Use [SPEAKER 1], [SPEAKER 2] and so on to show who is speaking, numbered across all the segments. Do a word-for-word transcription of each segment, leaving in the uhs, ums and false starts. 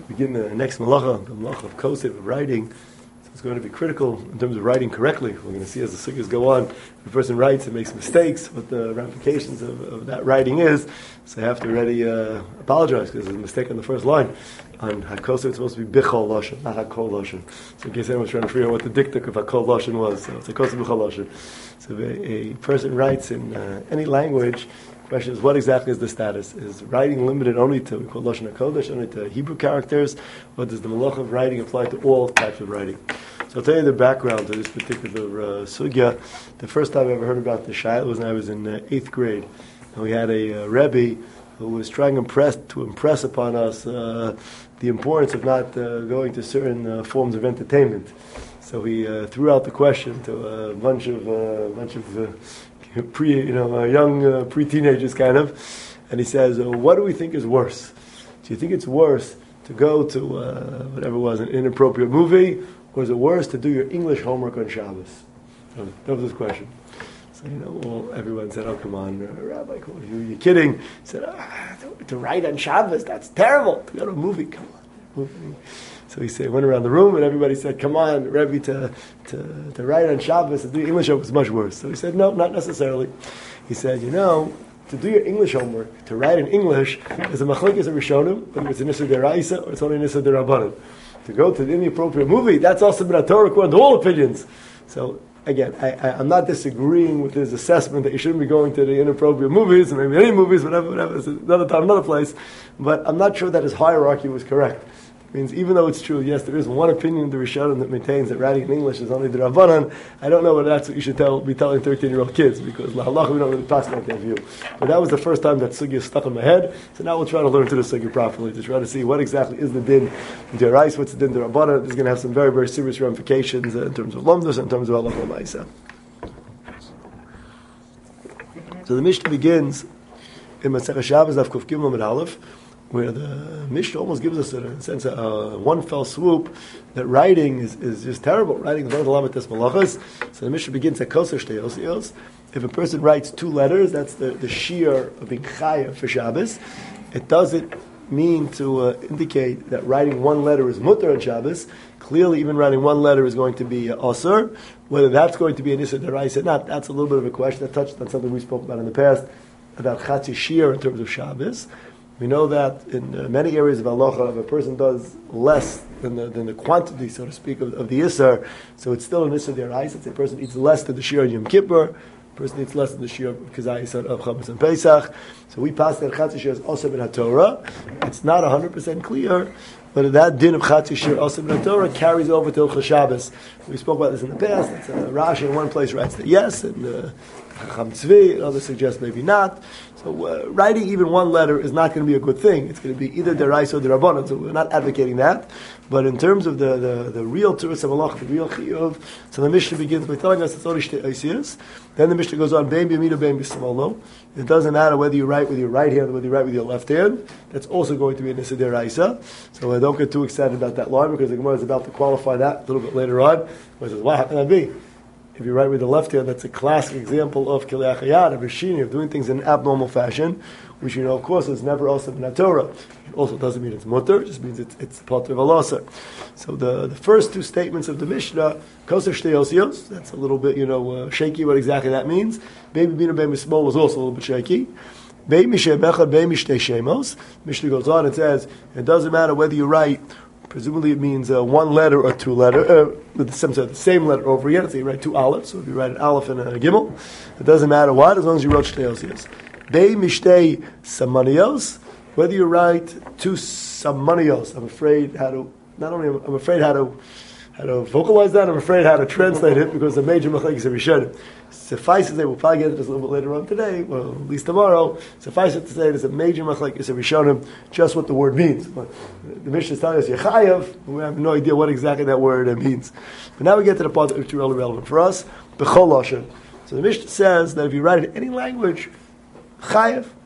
[SPEAKER 1] begin the next malacha, the malacha of kosef, of writing. So it's going to be critical in terms of writing correctly. We're going to see as the sugyas go on, if a person writes and makes mistakes, what the ramifications of, of that writing is. So I have to already uh, apologize because there's a mistake on the first line. On hakosef, it's supposed to be bichol lashon, not hakol lashon. So in case anyone's trying to figure out what the diktuk of hakol lashon was, so it's hakosef bichol lashon. So if a, a person writes in uh, any language, the question is, what exactly is the status? Is writing limited only to, we call Lashon HaKodesh, only to Hebrew characters, or does the malach of writing apply to all types of writing? So I'll tell you the background to this particular uh, sugya. The first time I ever heard about the shayla was when I was in uh, eighth grade. And we had a uh, Rebbe who was trying to impress, to impress upon us uh, the importance of not uh, going to certain uh, forms of entertainment. So he uh, threw out the question to a bunch of uh, bunch of uh, pre, you know, uh, young uh, pre-teenagers kind of, and he says, uh, "What do we think is worse? Do you think it's worse to go to uh, whatever it was, an inappropriate movie, or is it worse to do your English homework on Shabbos?" So that was his question. So you know, well, everyone said, "Oh, come on, uh, Rabbi, come on, you, you're kidding." He said, ah, to, "To write on Shabbos, that's terrible. To go to a movie, come on." Movie. So he said, went around the room and everybody said, "Come on, Rebbe, to, to, to write on Shabbos and do your English homework is much worse." So he said, "No, not necessarily." He said, "You know, to do your English homework, to write in English, is a machlokes of Rishonim, whether it's a Nissa Deraisa or it's only a Nissa Derabanan. To go to the inappropriate movie, that's also been a Torah according to all opinions." So again, I, I, I'm not disagreeing with his assessment that you shouldn't be going to the inappropriate movies, maybe any movies, whatever, whatever. It's another time, another place. But I'm not sure that his hierarchy was correct. Means even though it's true, yes, there is one opinion in the Rishonim that maintains that writing in English is only the Rabbanan. I don't know whether that's what you should tell, be telling thirteen-year-old kids, because lahalacha we don't really pass like that view. But that was the first time that sugya stuck in my head. So now we'll try to learn to the sugya properly, to try to see what exactly is the din derais, what's the din derabbanan. This is going to have some very, very serious ramifications uh, in terms of lomdus, in terms of halacha ma'isa. So the Mishnah begins in Masechah Shabbos Daf Kuf Gimel Amud Aleph, where the Mishnah almost gives us, a, in a sense, a, a one fell swoop that writing is, is just terrible. Writing is one of the lamites malachas. So the Mishnah begins at kosher shteyosios. If a person writes two letters, that's the, the shear of being chaya for Shabbos. It doesn't mean to uh, indicate that writing one letter is mutter on Shabbos. Clearly, even writing one letter is going to be uh, osur. Whether that's going to be an issa deraisa or not, that's a little bit of a question. That touched on something we spoke about in the past, about chatzi shear in terms of Shabbos. We know that in uh, many areas of halacha, if a person does less than the, than the quantity, so to speak, of, of the isser, so it's still an isser deraisa. It's a person eats less than the shear on Yom Kippur, a person eats less than the shear of kazayis of Chametz and Pesach. So we pass that chatzi shear as also in HaTorah. It's not one hundred percent clear, but that din of chatzi shear also in HaTorah carries over till Shabbos. We spoke about this in the past. It's, uh, Rashi in one place writes that yes, and uh, Chacham Tzvi, and others suggest maybe not. So uh, writing even one letter is not going to be a good thing. It's going to be either deraisa or derabbanan. So we're not advocating that. But in terms of the, the, the real Turas HaMalach, the real Chiyuv, so the Mishnah begins by telling us it's only shtei oisiyos. Then the Mishnah goes on, bein b'yamino, bein b'shmalo. It doesn't matter whether you write with your right hand or whether you write with your left hand. That's also going to be a nissa deraisa. So uh, don't get too excited about that line, because the Gemara is about to qualify that a little bit later on. It says, "What happened to me?" If you write with the left hand, that's a classic example of kilei achayad, of rishini, of doing things in an abnormal fashion, which you know, of course, is never also in Torah. It also doesn't mean it's mutter; it just means it's it's part of alasa. So the the first two statements of the Mishnah, kosher shtei osios, that's a little bit you know uh, shaky what exactly that means. Baby bina baby small was also a little bit shaky. Baby mishneh bechad baby shtei shemos. Mishnah goes on and says it doesn't matter whether you write. Presumably it means uh, one letter or two letter, uh, with the same, the same letter over again. So you write two aleph. So if you write an aleph and a gimel, it doesn't matter what, as long as you wrote shtei osios. Bei mishtei samanios, whether you write two samanios. I'm afraid how to, not only I'm afraid how to, how to vocalize that, I'm afraid how to translate it, because the major machlekes are Rishonim. Suffice it to say, we'll probably get into this a little bit later on today, well, at least tomorrow. Suffice it to say, there's a major machlekes of Rishonim, just what the word means. But the Mishnah is telling us Yechayev, we have no idea what exactly that word means. But now we get to the part that's really relevant for us, B'chol Lashon. So the Mishnah says that if you write in any language, Chayev,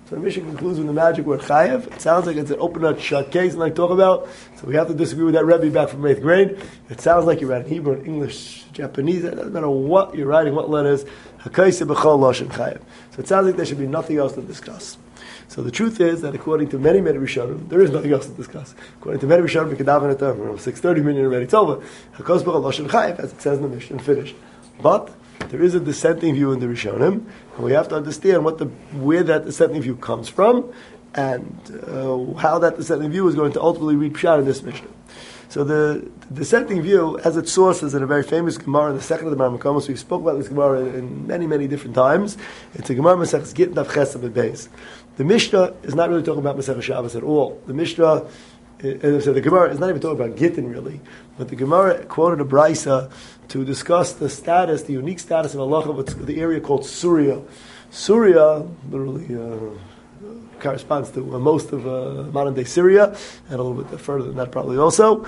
[SPEAKER 1] So the Mishnah concludes with the magic word chayev. It sounds like it's an open nut shut case, and I talk about. So we have to disagree with that Rebbe back from eighth grade. It sounds like you're writing Hebrew, English, Japanese. It doesn't matter what you're writing, what letters. Hakaisa b'chol lashon chayev. So it sounds like there should be nothing else to discuss. So the truth is that according to many many Rishonim, there is nothing else to discuss. According to many Rishonim, we can daven at the six thirty minute already. It's over. Hakaisa b'chol lashon chayev, as it says in the Mishnah, finished. But there is a dissenting view in the Rishonim, and we have to understand what the where that dissenting view comes from, and uh, how that dissenting view is going to ultimately read pshat in this Mishnah. So the, the dissenting view has its sources in a very famous Gemara in the second of the Marmakomos. We've spoken about this Gemara in, in many, many different times. It's a Gemara Maseches Gittin Daf Ches Amud Beis. The Mishnah is not really talking about Maseches Shabbos at all. The Mishnah, uh, so the Gemara is not even talking about Gittin really, but the Gemara quoted a Brisa to discuss the status, the unique status of halacha of the area called Surya. Surya, literally, uh, corresponds to uh, most of uh, modern day Syria, and a little bit further than that probably also.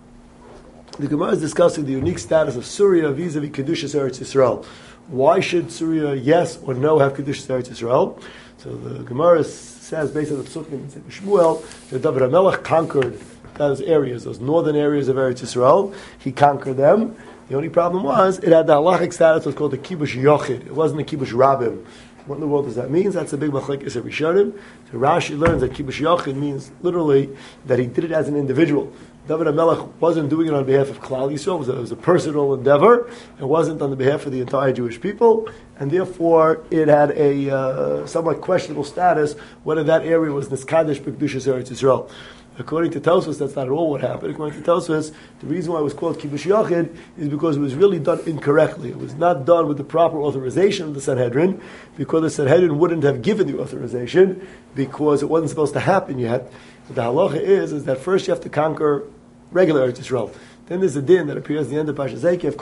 [SPEAKER 1] The Gemara is discussing the unique status of Surya vis-a-vis Kedushas Eretz Yisrael. Why should Surya, yes or no, have Kedushas Eretz Yisrael? So the Gemara says, based on the Psukim in Shmuel, that David HaMelech conquered those areas, those northern areas of Eretz Yisrael. He conquered them. The only problem was, it had the halachic status, was called the Kibush Yochid. It wasn't the Kibush Rabim. What in the world does that mean? That's a big machlekes of Rishonim. So Rashi learns that Kibush Yochid means literally that he did it as an individual. David HaMelech wasn't doing it on behalf of Klal Yisrael. It was, a, it was a personal endeavor. It wasn't on the behalf of the entire Jewish people. And therefore, it had a uh, somewhat questionable status whether that area was Niskadesh B'Kedushas Eretz Yisrael. According to Tosfos, that's not at all what happened. According to Tosfos, the reason why it was called Kibush Yachid is because it was really done incorrectly. It was not done with the proper authorization of the Sanhedrin, because the Sanhedrin wouldn't have given the authorization, because it wasn't supposed to happen yet. But the halacha is, is that first you have to conquer regular Eretz Yisrael. Then there's a din that appears at the end of Parshas Eikev,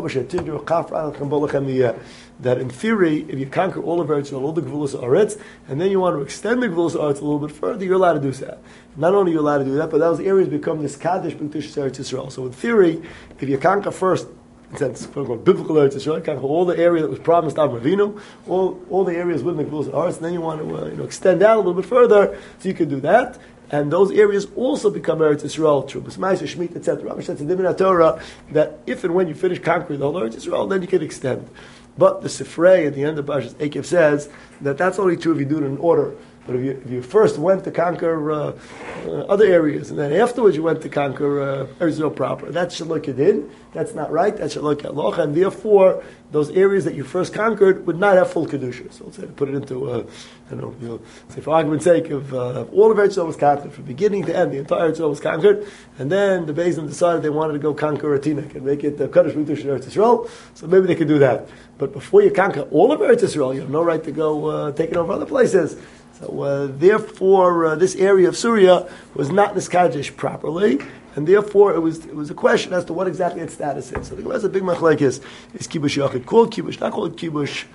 [SPEAKER 1] that in theory, if you conquer all of Eretz Yisrael, all the Gvulos Aretz, and then you want to extend the Gvulos Aretz a little bit further, you're allowed to do that. Not only are you allowed to do that, but those areas become this Kaddish B'Kedushas Eretz Yisrael. So in theory, if you conquer first, in sense, quote unquote, biblical Eretz Yisrael, you conquer all the area that was promised Avram Avinu, all all the areas within the Gvulos Aretz, and then you want to uh, you know extend out a little bit further, so you can do that. And those areas also become Eretz Yisrael, Trubus Ma'aser, Shemitah, et cetera. Rambam says in the Torah that if and when you finish conquering the whole Eretz Yisrael, then you can extend. But the Sifrei at the end of Parshas Eikev says that that's only true if you do it in order. But if you, if you first went to conquer uh, uh, other areas, and then afterwards you went to conquer uh, Eretz Yisrael proper, that's Shalok Yadin. That's not right. That's Shalok Yaloch, and therefore those areas that you first conquered would not have full kedusha. So let's say to put it into, uh, I don't know, you know, say for argument's sake, if uh, all of Eretz Yisrael was conquered from beginning to end, the entire Eretz Yisrael was conquered, and then the Beis Din decided they wanted to go conquer Atinik and make it the Kaddish B'Kedushas Eretz Yisrael. So maybe they could do that. But before you conquer all of Eretz Yisrael, you have no right to go uh, take it over other places. So uh, therefore, uh, this area of Syria was not niskadesh properly, and therefore it was it was a question as to what exactly its status is. So the Gemara has a big machlekes: is kibush yachid called kibush, not called kibush?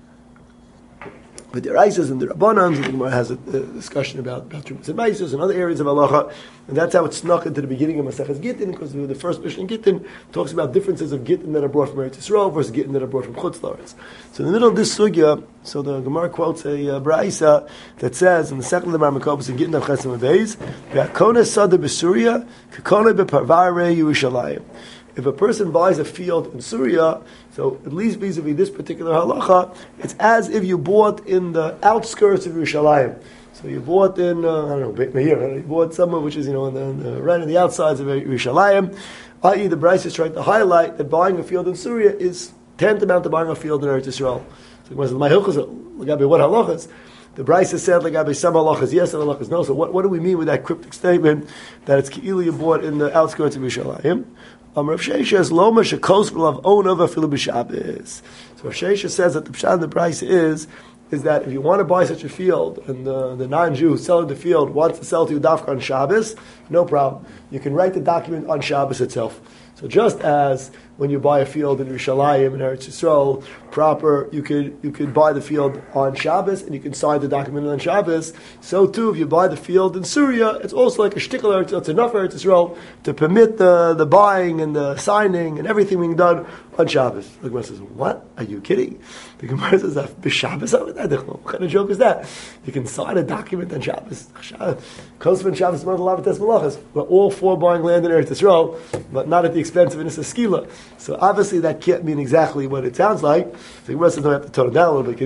[SPEAKER 1] But the Raisas and the Rabbanans, and the Gemara has a, a discussion about about Trumas and Maisus and other areas of halacha, and that's how it snuck into the beginning of Maseches Gittin, because the first Mishnah in Gittin talks about differences of Gittin that are brought from Eretz Yisrael versus Gittin that are brought from Chutz La'aretz. So in the middle of this sugya, so the Gemara quotes a uh, Braisa that says in the second of the Marmakovos in Gittin of Ches Amud Beis, "Ve'akona sada b'Surya, k'kona b'Parvare Yerushalayim." If a person buys a field in Syria, so at least vis-a-vis this particular halacha, it's as if you bought in the outskirts of Yerushalayim. So you bought in, uh, I don't know, Beit Meir, you bought somewhere which is, you know, in the, in the, right on the outsides of Yerushalayim. that is, the Bryce is trying to highlight that buying a field in Syria is tantamount to buying a field in Eretz Yisrael. So what halachas? The Bryce has said, like, some halachas yes, and halachas no. So what, what do we mean with that cryptic statement that it's ki'ilu you bought in the outskirts of Yerushalayim? Um, Rav Sheisha Loma shekos b'lav onav afilu b'Shabbos. So Rav Sheisha says that the pshat in the price is is that if you want to buy such a field and the, the non-Jew selling the field wants to sell to you dafka on Shabbos, no problem. You can write the document on Shabbos itself. So just as when you buy a field in Yerushalayim in Eretz Yisrael proper, you could you could buy the field on Shabbos and you can sign the document on Shabbos. So too, if you buy the field in Syria, it's also like a shtickle Eretz, it's enough Eretz Yisrael to permit the, the buying and the signing and everything being done on Shabbos. The Gemara says, "What? Are you kidding?" The Gemara says, "B'Shabbos? What kind of joke is that? You can sign a document on Shabbos. Kosvan Shabbos Malav Malachas. We're all for buying land in Eretz Yisrael, but not at the expense of Inisa Skila." So obviously that can't mean exactly what it sounds like. So the Gemara says, "No, I have to tone it down a little bit."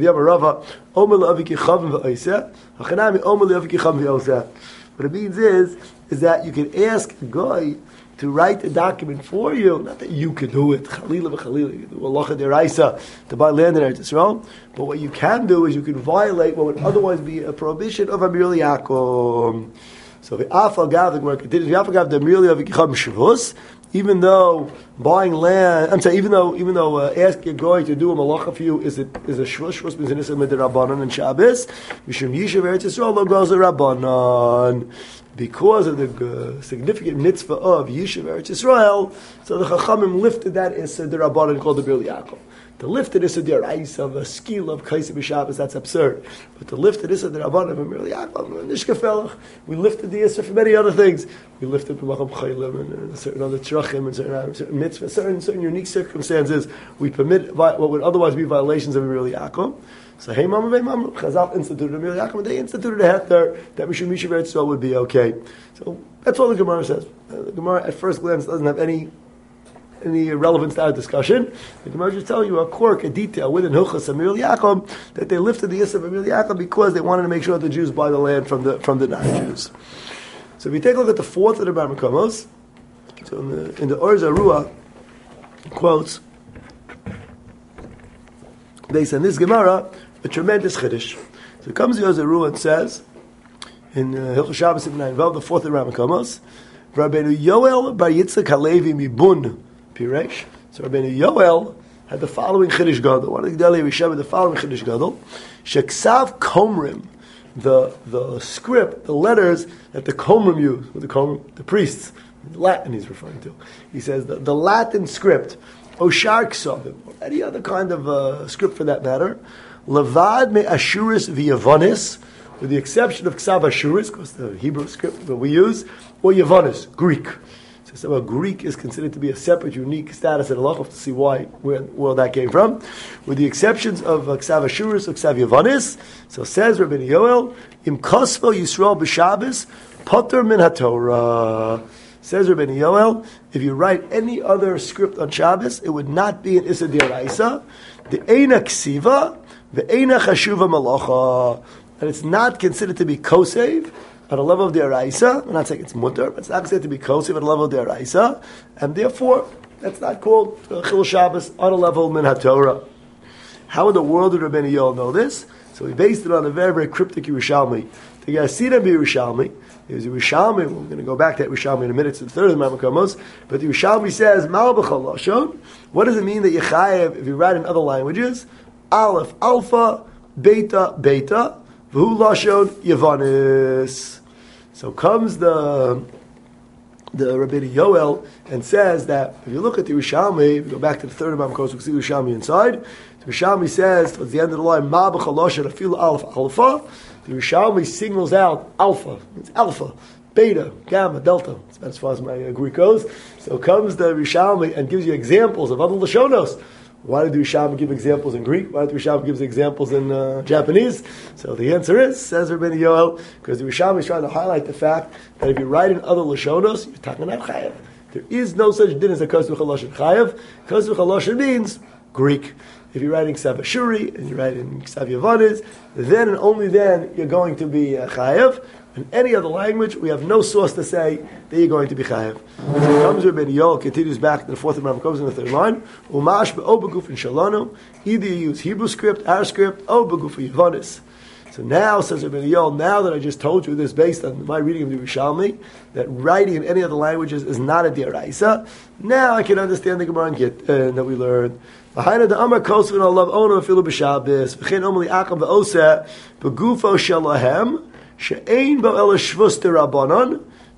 [SPEAKER 1] What it means is, is that you can ask a guy to write a document for you. Not that you can do it, Chalila v'Chalila, you can do Halacha D'Oraisa to buy land in Eretz Yisrael. But what you can do is you can violate what would otherwise be a prohibition of Amir Yaakov. So the Afal Gav, the Gemara continues, the Afal Gav, the Amir Yaakov Shavus. Even though buying land, I'm saying, even though even though uh, asking a guy to do a malacha for you is a is a shvush, shvush means an issa midrabanan and Shabbos. Mishum yishav Eretz Yisrael lo goes a rabbanan. Because of the uh, significant mitzvah of yishav Eretz Yisrael, so the Chachamim lifted that issa the rabbanan called the Bir Yaakov. The lifted issa the Rais of a skill of Kaisi b'Shabbos, that's absurd. But the lifted issa the rabbanan of Bir Yaakov, Nishkafelach, we lifted the issa for many other things. We lifted from Macham Chaylim and certain other tzrachim and certain, certain mitzvahs, certain, certain unique circumstances. We permit what would otherwise be violations of Amir Yaakov. So hey mama, hey mama, Chazal instituted Amir Yaakov, and they instituted a heter that Mishum Yishav Eretz Yisrael would be okay. So that's all the Gemara says. Uh, the Gemara at first glance doesn't have any any relevance to our discussion. The Gemara just telling you a quirk, a detail within Hilchas Amir Yaakov that they lifted the Yisrael of Amir Yaakov because they wanted to make sure that the Jews buy the land from the from the non-Jews. So if you take a look at the fourth of the Bar Makomos, so in the, in the Or Zarua, quotes, they say in this Gemara, a tremendous chiddush. So it comes to Or Zarua and says, in uh, Hilchos Shabbos Ibn Nine Vav, the fourth of the Bar Makomos, Rabbeinu Yoel Bar Yitzchak Halevi Mibun Piresh. So Rabbeinu Yoel had the following chiddush gadol. One of the Gedolei Rishonim had the following chiddush gadol. Sheksav Komrim, the the script, the letters that the Komrim use, with the Komrim, the priests, Latin he's referring to. He says the, the Latin script, Oshar Ksavim, or any other kind of uh, script for that matter, Levad me Ashuris v'Yavonis, with the exception of Ksav Ashuris, because the Hebrew script that we use, or Yavonis, Greek. So somehow Greek is considered to be a separate, unique status in Allah. We'll have to see why, where, where that came from. With the exceptions of uh, Ksav Ashuris or Ksav Yavonis, so says Rabbeinu Yoel, Im Kosvo Yisrael b'Shabbos, Potter min HaTorah. Says Rabbeinu Yoel, if you write any other script on Shabbos, it would not be an Issa D'Oraisa, the Eina Ksiva, the Eina Chashuva Malacha, and it's not considered to be kosev at a level of the Araisa. I'm not saying it's mutter, but it's not considered to be kosev at a level of the Araisa, and therefore that's not called uh, Chil Shabbos on a level min HaTorah. How in the world did Rabbeinu Yoel know this? So he based it on a very, very cryptic Yerushalmi. The Yasina be Yerushalmi. It was Yerushalmi. We're going to go back to that Yerushalmi in a minute. It's the third of the Mamakamos. But the Yerushalmi says, Mal b'chol lashon. What does it mean that you chayev if you write in other languages? Aleph, alpha, beta, beta. V'hu lashon, Yavanis. So comes the the Rabbeinu Yoel and says that if you look at the Yerushalmi, if you go back to the third of the Mamakamos, we see the Yerushalmi inside. The Yerushalmi says towards the end of the line, Ma b'chol lashon, afil aleph, alpha. The Yerushalmi singles out alpha. It's alpha, beta, gamma, delta. That's about as far as my uh, Greek goes. So comes the Yerushalmi and gives you examples of other Lashonos. Why did the Yerushalmi give examples in Greek? Why did the Yerushalmi give examples in uh, Japanese? So the answer is, says Rabbeinu Yoel, because the Yerushalmi is trying to highlight the fact that if you write in other Lashonos, you're talking about Chayev. There is no such din as a Kosvu Chaloshin Chayev. Kosvu Chaloshin means Greek. If you're writing Ksav Ashuri and you're writing Ksav Yavanis, then and only then you're going to be uh, Chayev. In any other language, we have no source to say that you're going to be Chayev. So comes Rabbeinu Yoel, continues back to the fourth of Ram, comes in the third line. Umash be'o beguf in Shalano. Either you use Hebrew script, our script, o beguf Yavanis. So now, says Rabbeinu Yoel, now that I just told you this based on my reading of the Yerushalmi, that writing in any other languages is not a D'Oraisa, now I can understand the Gemara and get uh, that we learned. Behind the Amar Kosvin Allah Ono Afilu B'Shabbos V'chein Omli Akam V'Oseh B'Gufo Shalahem She'ein Bo Ela Shvus D'Rabbanon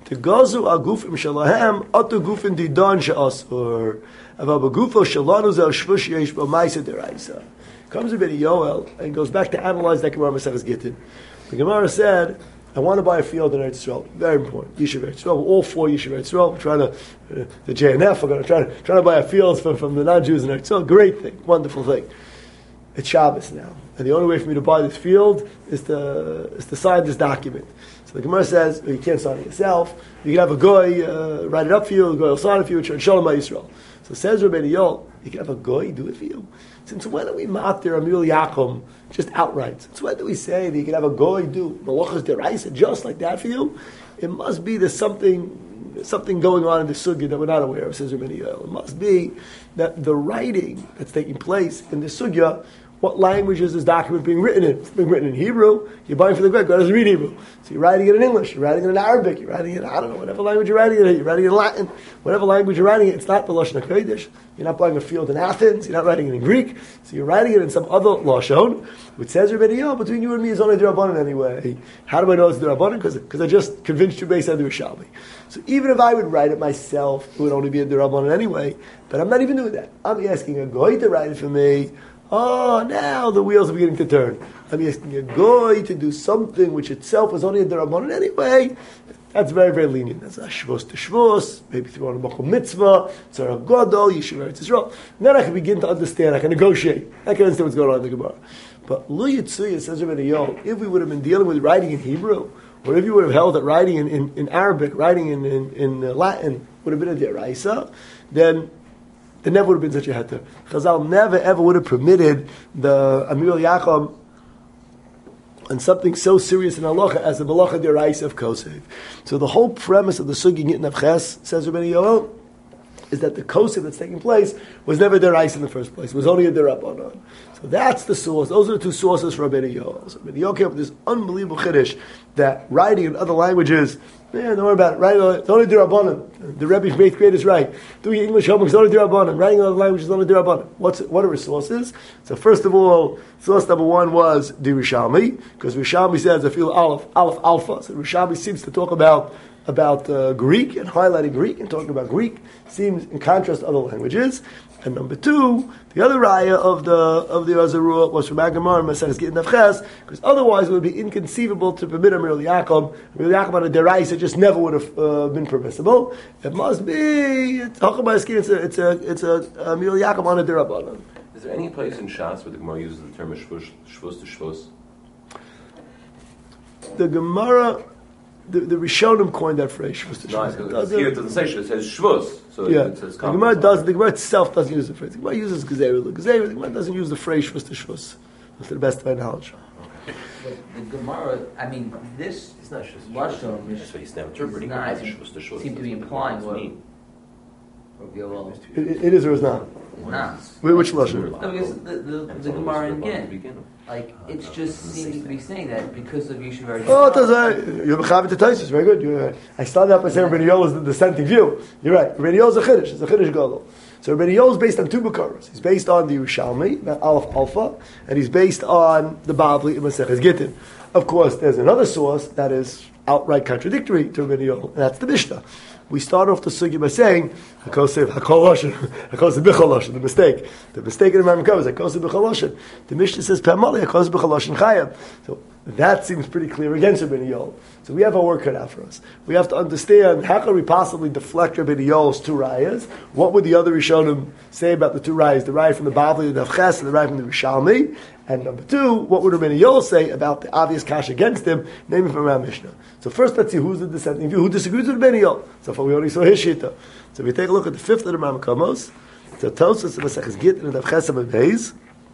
[SPEAKER 1] To gazu agufim shalahem atu gufin didan she'asur. Avav agufo shalanu zel shvush yesh b'maisa deraisa. Comes a bit of Yoel and goes back to analyze that Gemara Maseches Gittin. The Gemara said, I want to buy a field in Eretz Yisrael. Very important. Yishuv Eretz Yisrael. All four Yishuv Eretz Yisrael. We're trying to, uh, the J N F are going to try to, try to buy a field from, from the non-Jews in Eretz Yisrael. Great thing. Wonderful thing. It's Shabbos now. And the only way for me to buy this field is to, is to sign this document. So the Gemara says, well, you can't sign it yourself. You can have a goy uh, write it up for you, a goy will sign it for you, and Shalom Yisrael. So says Rabbeinu Yol, you can have a goy do it for you. Since when are we matir Amir Yaakov just outright? Since when do we say that you can have a goy do malachas deraisa just like that for you? It must be there's something something going on in the sugya that we're not aware of, says Rabbeinu Yol. It must be that the writing that's taking place in the sugya, what language is this document being written in? It's being written in Hebrew. You're buying for the Greek. God doesn't read Hebrew. So you're writing it in English. You're writing it in Arabic. You're writing it, I don't know, whatever language you're writing it in. You're writing it in Latin. Whatever language you're writing it, it's not the Lashon HaKodesh. You're not buying a field in Athens. You're not writing it in Greek. So you're writing it in some other Lashon, which says Rabbeinu Yol, between you and me is only D'Rabbanan anyway. How do I know it's D'Rabbanan? Because I just convinced you based on the Rishalmi. So even if I would write it myself, it would only be a D'Rabbanan anyway. But I'm not even doing that. I'm asking a goy to write it for me. Oh, now the wheels are beginning to turn. I'm asking a goy to do something which itself was only a D'Rabbanan anyway. That's very, very lenient. That's a shvus to shvus, maybe through on a Mochel Mitzvah, Tzara Godol, Yishuv Eretz Yisrael. Then I can begin to understand, I can negotiate. I can understand what's going on in the Gemara. But Lu Yitzuya says Rabbeinu Yol, if we would have been dealing with writing in Hebrew, or if you would have held that writing in, in, in Arabic, writing in, in, in Latin would have been a deraisa, then there never would have been such a heter. Chazal never ever would have permitted the Amir Yaakov on something so serious in halacha as the malacha deraisa of kosev. So the whole premise of the sugi Nitnav Ches, says Rabbeinu Yol, is that the kosev that's taking place was never deraisa in the first place. It was only a derabanan. So that's the source. Those are the two sources for Rabbeinu Yol. So Rabbeinu Yol came up with this unbelievable chiddush that writing in other languages, yeah, don't worry about it. Writing it's only derabanan. The Rebbe's eighth grade is right. Doing English homework is only derabanan. Writing in other languages is only derabanan. What's what are his sources? So first of all, source number one was the Rishalmi, because Rishalmi says I feel aleph aleph alpha. So Rishalmi seems to talk about about uh, Greek and highlighting Greek and talking about Greek seems in contrast to other languages. And number two, the other raya of the of the Azarua was from Agamar and Maseches Gittin Ches, because otherwise it would be inconceivable to permit Amir Yaakov. Amir Yaakov on a deraisa just never would have uh, been permissible. It must be it's it's a it's a it's a Amir Yaakov on a derabanan.
[SPEAKER 2] Is there any place in Shas where the Gemara uses the term shvus shvus to shvus?
[SPEAKER 1] The Gemara. The, the Rishonim coined that phrase. Shvus to shvus.
[SPEAKER 2] No, it, here it doesn't say shvus. It says shvus. So
[SPEAKER 1] yeah.
[SPEAKER 2] it says
[SPEAKER 1] the Gemara does. The Gemara itself doesn't use the phrase. The Gemara uses gezeira. The gezeira. The Gemara doesn't use the phrase shvus to shvus. That's to the best of my knowledge.
[SPEAKER 3] But the Gemara, I mean, this
[SPEAKER 2] it's not shvus.
[SPEAKER 3] Lashon
[SPEAKER 2] It's just he's now interpreting
[SPEAKER 3] not,
[SPEAKER 2] it as shvus to shvus.
[SPEAKER 3] seem to be implying what.
[SPEAKER 2] mean.
[SPEAKER 1] It, it, it is or is not.
[SPEAKER 3] Nah.
[SPEAKER 1] Which lashon?
[SPEAKER 3] No, because the the, the Gemara again, like it's just seeming to be saying that because of Yishuv Eretz Yisrael.
[SPEAKER 1] Oh, it does. You're mechavet to Taisus. Very good. You're, I started out by saying Rabbeinu Yol is the dissenting view. You're right. Rabbeinu Yol is a chiddush. It's a chiddush gadol. So Rabbeinu Yol is based on two Bakaras. He's based on the Yerushalmi, the Aleph Alpha, and he's based on the Bavli in Maseches Gittin. Of course, there's another source that is outright contradictory to Rabbeinu Yol, and that's the Mishnah. We start off the sugya by saying Hakosev Hakol Lashon, Hakosev Bichol Lashon. The mistake, the mistake in the Rambam covers Hakosev Bichol Lashon. The Mishnah says Pamali Hakosev Bichol Lashon Chayab. So that seems pretty clear against Rabbeinu Yol. So we have our work cut out for us. We have to understand how can we possibly deflect Rabbeinu Yol's two rayas. What would the other Rishonim say about the two rayas? The raya from the Bavli, the Ches, and the raya from the Rishalmi. And number two, what would Rabbeinu Yol say about the obvious kash against him, namely from our Mishnah? So first, let's see who's the dissenting view, who disagrees with Rabbeinu Yol. So far, we already saw his shita. So if we take a look at the fifth of the Rambam Kamos, so Tosfos Maseches Gittin and the Ches and Beis.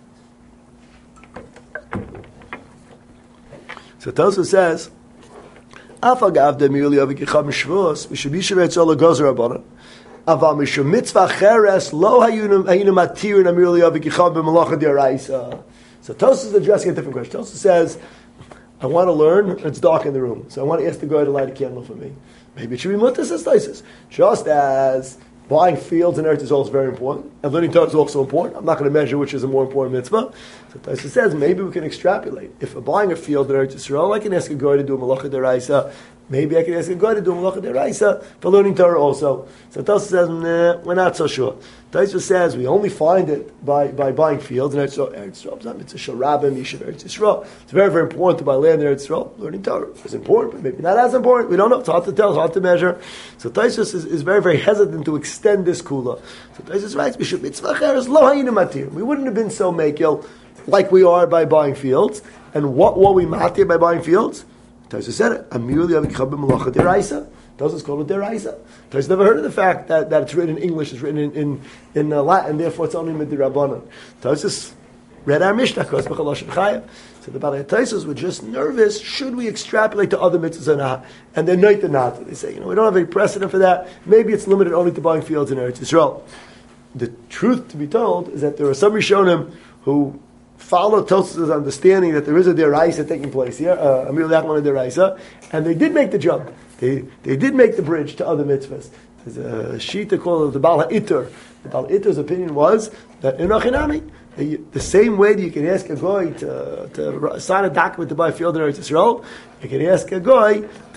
[SPEAKER 1] So Tosfos says, Afagav de Mili Avikicham Shvus, Mishabish Retzol Gozer Rabbanan. Aval Mishum Mitzvah Cheres Lo Hayunu Matir and Amir Avikicham B'Malacha Deraisa. So Tosfos is addressing a different question. Tosfos says, I want to learn, it's dark in the room, so I want to ask the guy to light a candle for me. Maybe it should be mutas as taisis. Just as buying fields in Eretz Yisrael is very important, and learning Torah is also important. I'm not going to measure which is a more important mitzvah. So Taisus says maybe we can extrapolate. If I'm buying a field in Eretz Yisrael, I can ask a guy to do a malacha deraisa, maybe I can ask a guy to do Malacha Deraisa for learning Torah also. So Tosfos says, nah, we're not so sure. Tosfos says we only find it by, by buying fields in Eretz Yisrael. It's a Sharabim, Yishuv Eretz Yisrael. It's very, very important to buy land in Eretz Yisrael. Learning Torah is important, but maybe not as important. We don't know. It's hard to tell. It's hard to measure. So Tosfos is, is very, very hesitant to extend this kula. So Tosfos writes, we should mitzvah cheres lo hayinu matir. We wouldn't have been so makil like we are by buying fields. And what were we matir by buying fields? Tosfos said it. Amirli avikchabim malacha deraisa. Tosfos called it deraisa. Tosfos never heard of the fact that, that it's written in English, it's written in in, in uh, Latin, therefore it's only midrabanan. Tosfos read our Mishnah, kos b'chalosh chayav. So the Balei Tosfos were just nervous. Should we extrapolate to other mitzvahs or not? And they're not. not. They say, you know, we don't have any precedent for that. Maybe it's limited only to buying fields in Eretz Yisrael. The truth to be told is that there are some Rishonim who follow Tosfos' understanding that there is a deraisa taking place here, uh, Amir Lachman a deraisa, and they did make the jump. They they did make the bridge to other mitzvahs. There's a shita called the Baal HaItter. The Baal HaItter's opinion was that in Achinami, the, the same way that you can ask a guy to, to sign a document to buy a field in Eretz Yisrael, you can ask a guy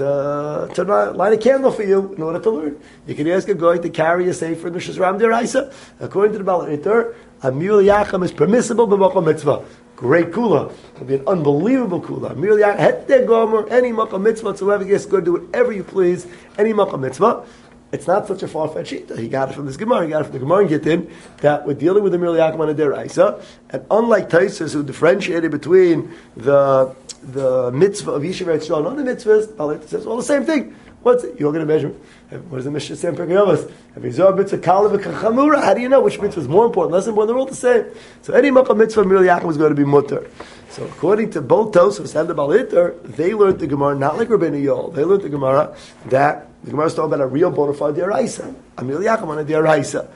[SPEAKER 1] to, to light a candle for you in order to learn. You can ask a guy to carry a sefer in the Shazram deraisa. According to the Baal HaItter, Amir Yacham is permissible b'makom mitzvah. Great kula. It'll be an unbelievable kula. Amir Yacham, het de gomer, any makom mitzvah whatsoever, you go do whatever you please, any makom mitzvah. It's not such a far-fetched shita. He got it from this Gemara. He got it from the Gemara and Gittin that we're dealing with the Amir Yacham on a deraisa, and unlike Tosfos who differentiated between the the mitzvah of Yishuv Eretz Yisrael and other mitzvahs, it says all the same thing. What's it? You're going to measure. What does the Mishnah say in Pirkei Avos? If you saw a mitzvah kalav kachamura, how do you know which mitzvah is more important, less important? They're all the same. So any makom mitzvah Amir Yacham was going to be mutter. So according to both Tosfos and the Baal HaItter, they learned the Gemara not like Rabbeinu Yol. They learned the Gemara that the Gemara is talking about a real bona fide deraisa. Amir Yacham on a deraisa.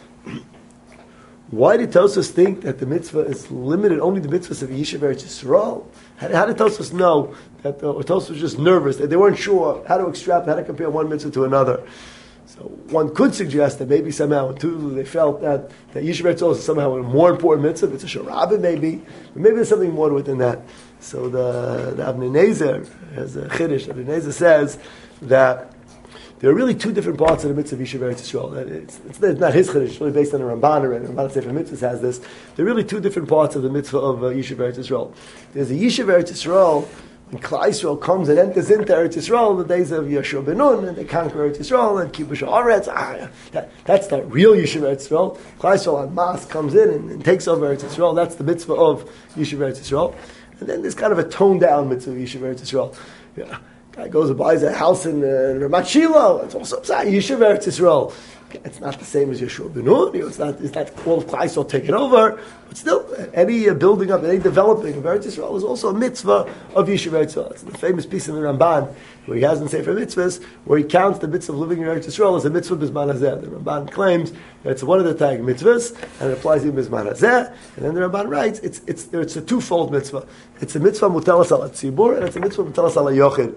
[SPEAKER 1] Why did Tosfos think that the mitzvah is limited only to mitzvahs of Yishuv Eretz Yisrael? How, how did Tosfos know that? Uh, or Tosfos was just nervous that they weren't sure how to extrapolate, how to compare one mitzvah to another. So one could suggest that maybe somehow too they felt that that Yishuv Eretz Yisrael is somehow a more important mitzvah. It's a sharabah maybe, but maybe there's something more to it than that. So the the Avnei Nezer has a chiddush. Avnei Nezer says that there are really two different parts of the mitzvah of Yishuv Eretz Yisrael. It's, it's, it's not his chiddush, it's really based on the Ramban, or the Ramban Sefer Mitzvahs has this. There are really two different parts of the mitzvah of uh, Yishuv Eretz Yisrael. There's a Yishuv Eretz Yisrael when Klal Yisrael comes and enters into Eretz Yisrael in the days of Yeshua ben Nun, and they conquer Eretz Yisrael and Kibush Haaretz. Ah, that, that's the real Yishuv Eretz Yisrael. Klal Yisrael en masse comes in and, and takes over Eretz Yisrael. That's the mitzvah of Yishuv Eretz Yisrael. And then there's kind of a toned down mitzvah of Yishuv Eretz Yisrael. Yeah. Guy goes and buys a house in uh, Ramat Shiloh. It's also Yishuv Eretz Yisrael. It's not the same as Yeshua ben Nun. It's not. It's not all of Klal Yisrael take it over. But still, any uh, building up, any developing of Eretz Yisrael is also a mitzvah of Yishuv Eretz Yisrael. It's the famous piece in the Ramban where he has in Sefer Mitzvahs where he counts the mitzvah of living in Eretz Yisrael as a mitzvah b'zman hazeh. The Ramban claims that it's one of the tag mitzvahs and it applies even b'zman hazeh. And then the Ramban writes it's it's it's a twofold mitzvah. It's a mitzvah mutelas al tzibur and it's a mitzvah mutelas al yochid.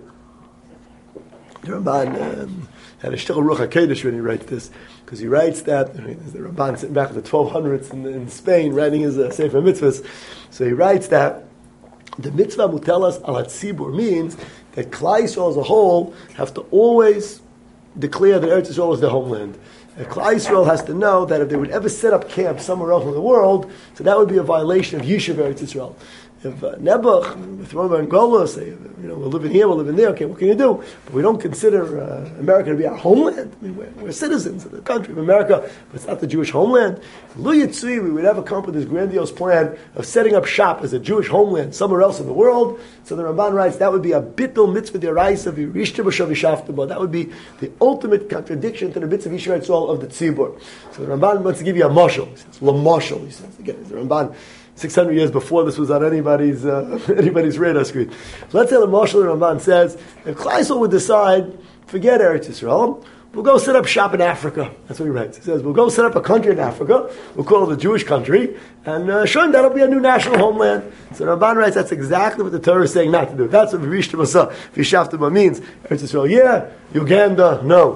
[SPEAKER 1] The Ramban um, had a shtickle ruach hakodesh when he writes this, because he writes that, the Ramban sitting back in the twelve hundreds in, in Spain writing his uh, Sefer Mitzvahs, so he writes that the mitzvah mutelas al hatzibur means that Klal Yisrael as a whole have to always declare that Eretz Yisrael is their homeland. And Klal Yisrael has to know that if they would ever set up camp somewhere else in the world, so that would be a violation of Yishuv Eretz Yisrael. If uh, Nebuch, with Roma and Gola say, you know, we're living here, we're living there, okay, what can you do? But we don't consider uh, America to be our homeland. I mean, we're, we're citizens of the country of America, but it's not the Jewish homeland. Lu Yitzui, we would ever come up with this grandiose plan of setting up shop as a Jewish homeland somewhere else in the world. So the Ramban writes, that would be a bittul mitzvah deraisa v'rishta b'shav v'shavta. That would be the ultimate contradiction to the mitzvah Yishuv Eretz Yisrael of the tzibur. So the Ramban wants to give you a mashal. He says, la mashal, he says. Again, the Ramban, six hundred years before this was on anybody's uh, anybody's radar screen. So let's say the Moshe Ramban says, if Klal Yisrael would decide, forget Eretz Yisrael, we'll go set up shop in Africa. That's what he writes. He says, we'll go set up a country in Africa, we'll call it a Jewish country, and uh, sure, that'll be a new national homeland. So Ramban writes, that's exactly what the Torah is saying not to do. That's what V'rishta Masa, V'shavta means. Eretz Yisrael, yeah. Uganda, no. So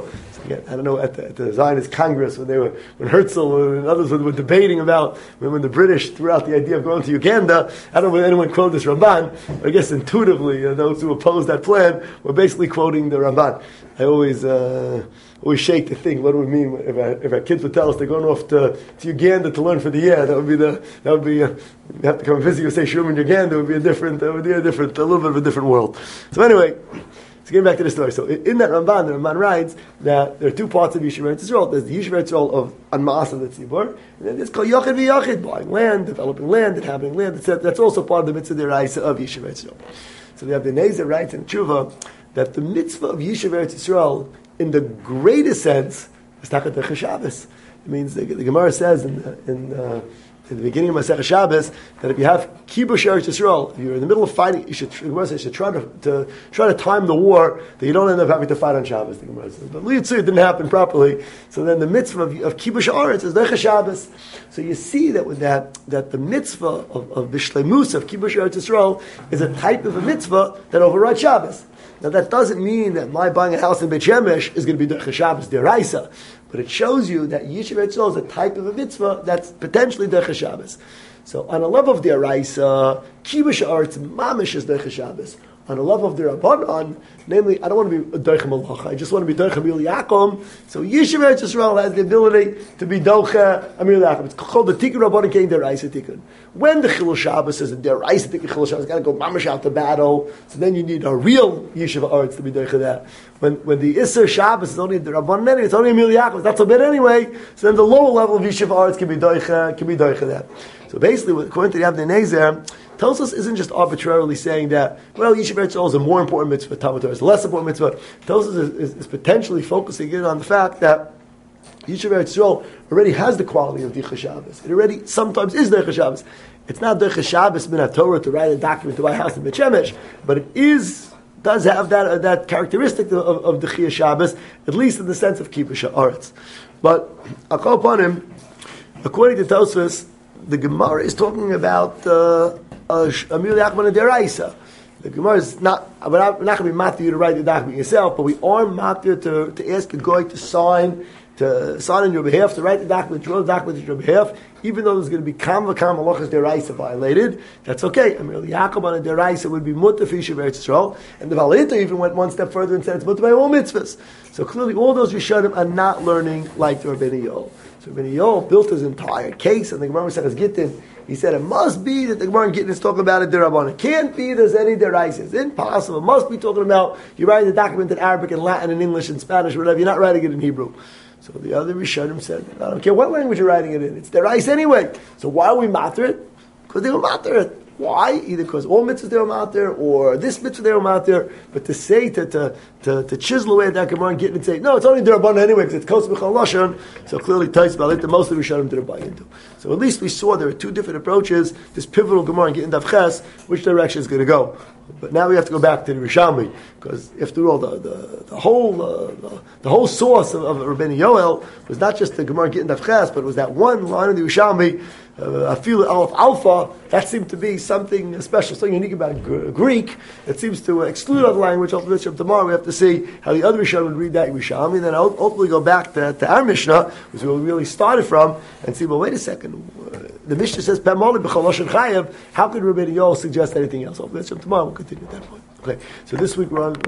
[SPEAKER 1] Again, I don't know, at the, at the Zionist Congress, when they were, when Herzl and others were, were debating about, when, when the British threw out the idea of going to Uganda, I don't know whether anyone quoted this Ramban, but I guess intuitively, uh, those who opposed that plan were basically quoting the Ramban. I always, uh, always shake to think, what do we mean if our, if our kids would tell us they're going off to, to Uganda to learn for the year? That would be the, that would be, uh, you have to come and visit you, say Shum in Uganda, it would be a different, that would be a different, a little bit of a different world. So anyway, so getting back to the story. So in that Ramban, the Ramban writes that there are two parts of Yishuv Eretz Yisrael. There's the Yishuv Eretz Yisrael of Anmaas of the Tzibur, and then there's called Yochid v'Yochid, buying land, developing land, inhabiting land, et cetera. That's also part of the mitzvah deraisa of Yishuv Eretz Yisrael. So the Abnei Nezer writes in Tshuva that the mitzvah of Yishuv Eretz Yisrael, in the greatest sense, is Tachat Derech Shabbos. It means the, the Gemara says in the, in, uh, in the beginning of Masechah Shabbos that if you have Kibush Eretz Yisrael, if you're in the middle of fighting, you should, the Gemara says, you should try to, to try to time the war that you don't end up having to fight on Shabbos. The Gemara says, but it didn't happen properly. So then the mitzvah of, of Kibush Eretz is Derech Shabbos. So you see that with that, that the mitzvah of, of the Shleimus of Kibush Eretz Yisrael is a type of a mitzvah that overrides Shabbos. Now that doesn't mean that my buying a house in Beit Shemesh is going to be Derech Shabbos Deraisa, but it shows you that Yishuv Eretz Yisrael is a type of a mitzvah that's potentially Derech Shabbos. So on a level of Deraisa, Kibush Eretz Mamish is Derech Shabbos. On a level of the Rabbanon, namely, I don't want to be Doicha Malacha, I just want to be Doicha Amir Yaakov. So Yishuv Eretz Yisrael has the ability to be Doicha Amir Yaakov. It's called the Tikkun Rabbanon Kein Deraisa Tikkun. When the Chilul Shabbos is a Deraisa Tikkun, Chilul Shabbos got to go mamish out to battle, so then you need a real Yishuv Eretz to be Doicha that. When when the Isser Shabbos is only the Rabbanon anyway, it's only Amir Yaakov, that's a bit anyway, so then the lower level of Yishuv Eretz can be Doicha, can be Doicha that. So basically, according to the Abnei Nezer, Tosfos isn't just arbitrarily saying that, well, Yishuv Eretz Yisrael is a more important mitzvah, Talmud Torah is a less important mitzvah. Tosfos is, is, is potentially focusing in on the fact that Yishuv Eretz Yisrael already has the quality of Dicha Shabbos. It already sometimes is Dicha Shabbos. It's not Dicha Shabbos min Torah to write a document to buy a house in Beit Shemesh, but it is does have that uh, that characteristic of, of, of Dicha Shabbos, at least in the sense of Kibush Haaretz. But I'll call upon him, according to Tosfos, the Gemara is talking about uh, Amir Yaakov and Deraisa. The Gemara is not, we're not, not going to be matir you to write the document yourself, but we are matir to, to ask a guy to sign, to sign on your behalf, to write the document, draw the document on your behalf, even though there's going to be kam v'kam halachas deraisa violated. That's okay. Amir Yaakov and Deraisa would be mutter for Yishuv Eretz Yisrael, and the Valita even went one step further and said it's mutter by all mitzvahs. So clearly, all those Rishonim are not learning like the Rabbeinu Yoel. So Rabbeinu Yoel built his entire case, and the Gemara said, Gittin, he said, it must be that the Gemara in Gittin is talking about a derabbanan. It can't be there's any deraisa. It's impossible. It must be talking about, you're writing the document in Arabic and Latin and English and Spanish, whatever. You're not writing it in Hebrew. So the other Rishonim said, I don't care what language you're writing it in. It's deraisa anyway. So why are we matter it? Because they were matter it. Why? Either because all mitzvahs they were out there, or this mitzvah they were out there. But to say, to to, to, to chisel away at that Gemara and get it and say, no, it's only derabbanan anyway because it's kos b'chol lashon. So clearly, Tais Balit, the most of the Rishonim didn't buy into. So at least we saw there are two different approaches. This pivotal Gemara and getting Daf Ches, which direction is going to go. But now we have to go back to the Rishomi, because after all, the the, the whole uh, the, the whole source of, of Rabbeinu Yoel was not just the Gemara getting Daf Ches, but it was that one line of the Rishomi. I feel Aleph Alpha, that seemed to be something special, something unique about Greek. It seems to exclude other language. Ultimately, tomorrow we have to see how the other Mishnah would read that Yerushalmi, and then ultimately go back to, to our Mishnah, which we really started from, and see, well, wait a second. The Mishnah says, Pamoli b'chol lashon chayav. How could Rabbeinu Yoel suggest anything else? Ultimately, tomorrow we'll continue at that point. Okay, so this week we're on